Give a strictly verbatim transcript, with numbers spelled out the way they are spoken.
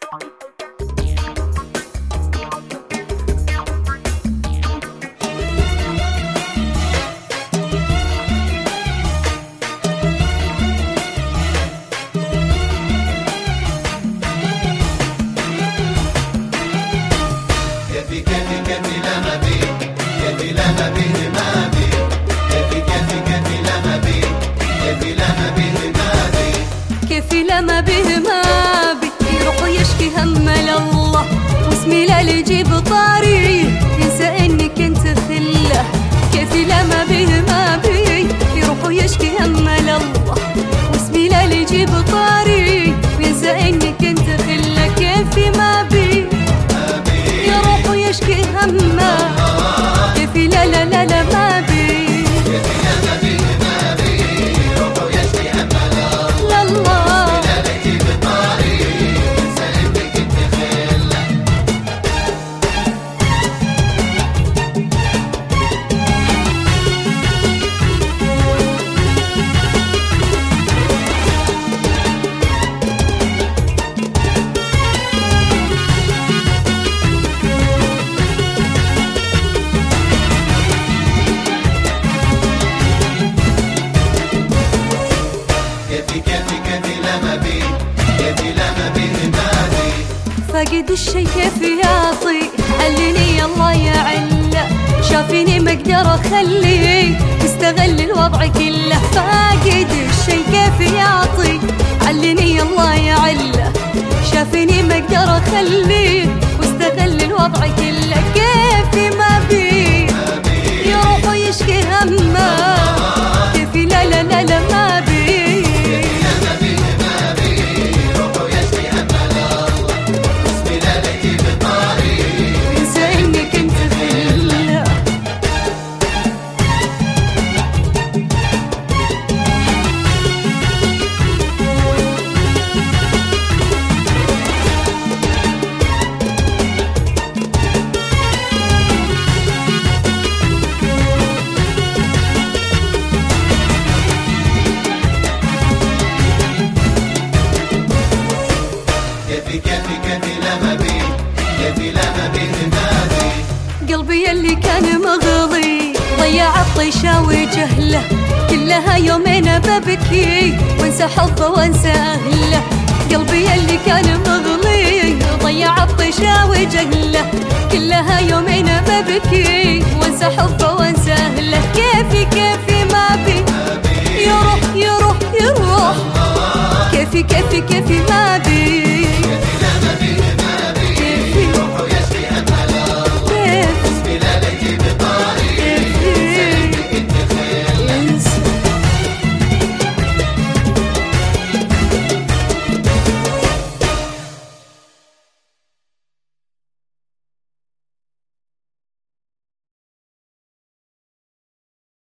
كيفي لما به ما بي يروح ويشكي هم لله، واسمي لا اللي يجيب طاري ينسى اني كنت خله. كيفي لما به ما بي يروح ويشكي هم لله، واسمي لا اللي يجيب طاري ينسى اني كنت خله. كيفي ما بي يروح ويشكي همه، كيفي لا لا لا لا ما بي فاقد الشي كيف يعطي، علني الله يعله، شافيني ما اقدر اخليه يستغل الوضع كله. فاقد الشي كيف يعطي، علني الله يعله، شافيني ما اقدر اخليه واستغل الوضع كله. كيف ما بي يروح ويشكي همه، كيف لا لا لا لا ما بي قلبي اللي كان مغلي ضيع الطيشة وجهله، كلها يومين ببكي وانسى حظه وانسى اهله. قلبي اللي كان مغلي ضيع الطيشة وجهله، كلها يومين ببكي وانسى حظه وانسى اهله. كيفي كيفي ما بي يروح يروح يروح، كيفي كيفي كيفي ما بي